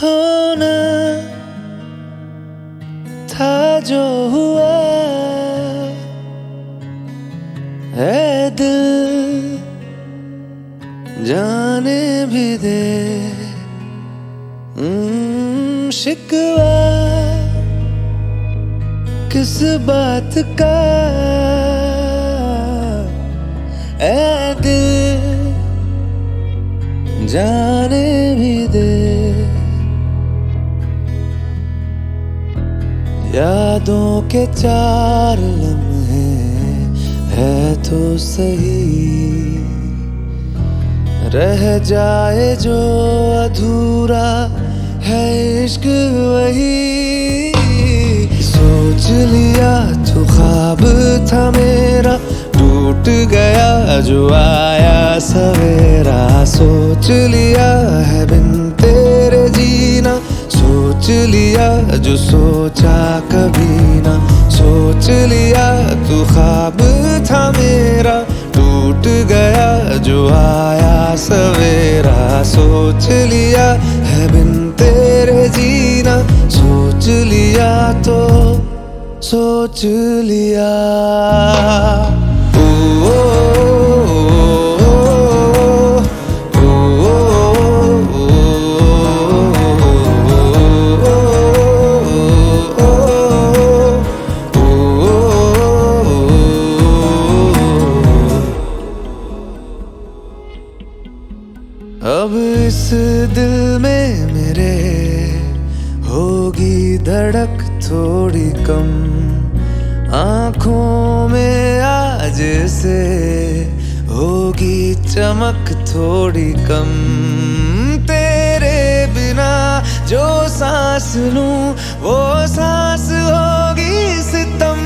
होना था जो हुआ है दिल जाने भी दे। शिकवा किस बात का है दिल जाने भी दे। यादों के 4 लम्हे है तो सही, रह जाए जो अधूरा है इश्क वही। सोच लिया तो ख्वाब था मेरा, टूट गया जो आया सवेरा। सोच लिया है बिन तेरे जीना, सोच लिया जो सोचा कभी ना। सोच लिया तू ख्वाब था मेरा, टूट गया जो आया सवेरा। सोच लिया है बिन तेरे जीना, सोच लिया तो सोच लिया। अब इस दिल में मेरे होगी धड़क थोड़ी कम, आँखों में आज से होगी चमक थोड़ी कम। तेरे बिना जो सांस लूं वो सांस होगी सितम।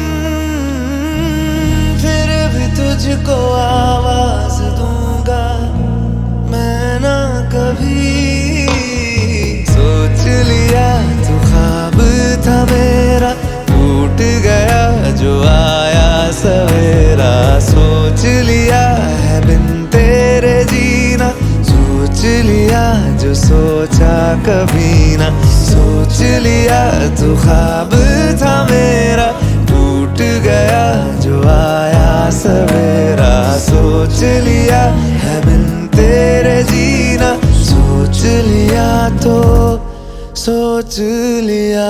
फिर भी तुझको आवाज दूंगा मैं ना कभी। सोच लिया तो ख्वाब था मेरा, टूट गया जो आया सवेरा। सोच लिया है बिन तेरे जीना, सोच लिया जो सोचा कभी ना। सोच लिया तो ख्वाब था मेरा, टूट गया जो आया सवेरा। सोच लिया है बिन तेरे जीना, सोच लिया तो सोच लिया।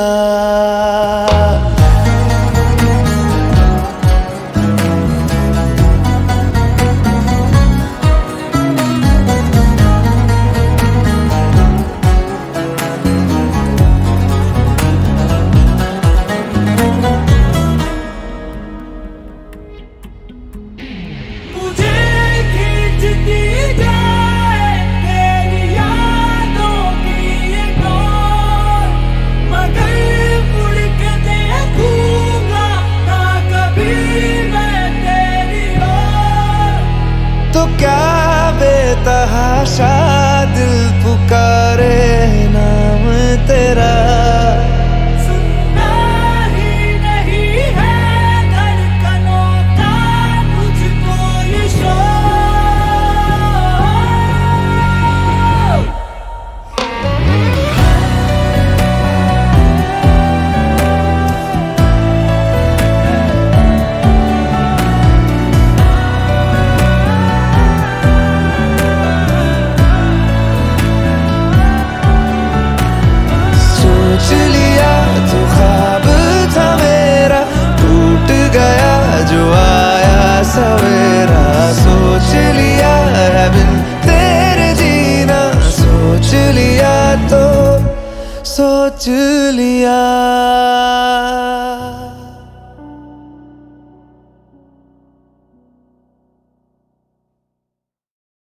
तो क्या बेतहाशा दिल पुकारे नाम तेरा। सुनना ही नहीं है धड़कनों का मुझको ये शोर। सोच लिया तो ख्वाब था मेरा, टूट गया जो आया सवेरा। सोच लिया है बिन तेरे जीना, सोच लिया तो सोच लिया।